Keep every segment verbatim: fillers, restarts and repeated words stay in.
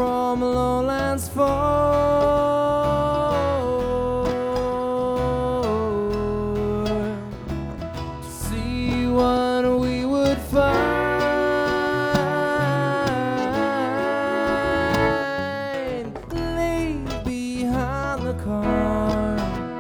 from lowlands forth to see what we would find. Leave behind the car,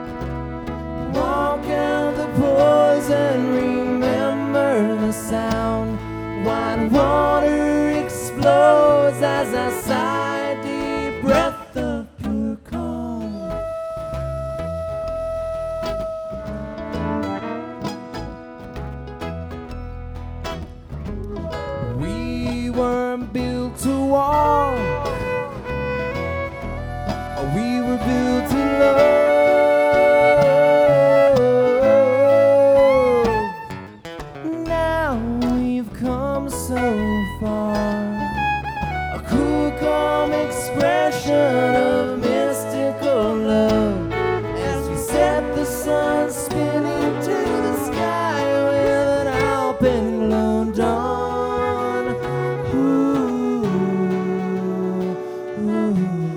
walk out the poison, remember the sound. White water explodes as I sigh, deep breath of pure calm. We weren't built to walk, we were built to love. Now we've come so far, a cool, calm expression of mystical love as we set the sun spinning to the sky with an alpenglow dawn. Ooh, ooh.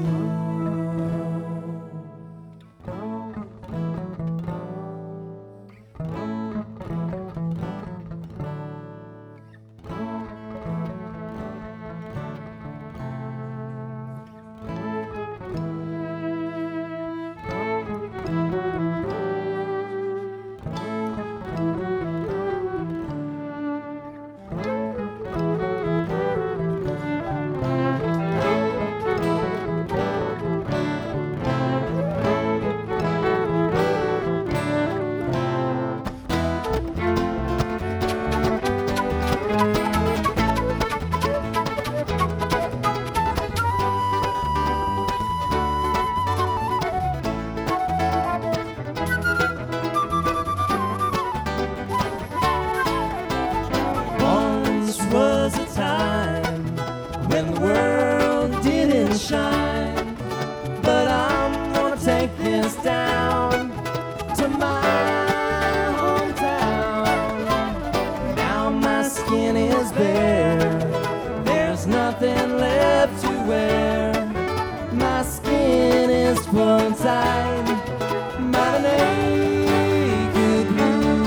Once was a time when the world didn't shine, but I'm gonna take this down to my hometown. Now my skin is bare, there's nothing left to wear. My skin is full tight, my naked blue.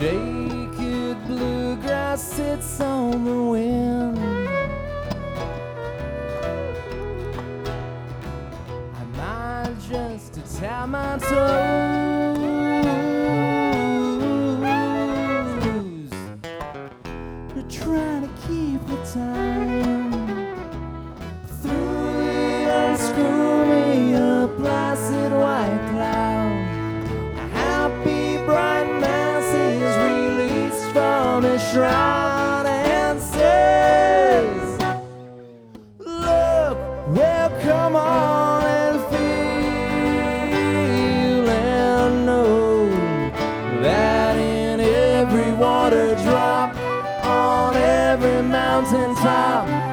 Naked bluegrass sits on the wind. I might just to tap my toes. You're trying to keep the time. Through the unscrew me a placid white cloud. A happy bright mass is released from its shroud and says, look, well come on and feel and know that in every water drop, on every mountain top,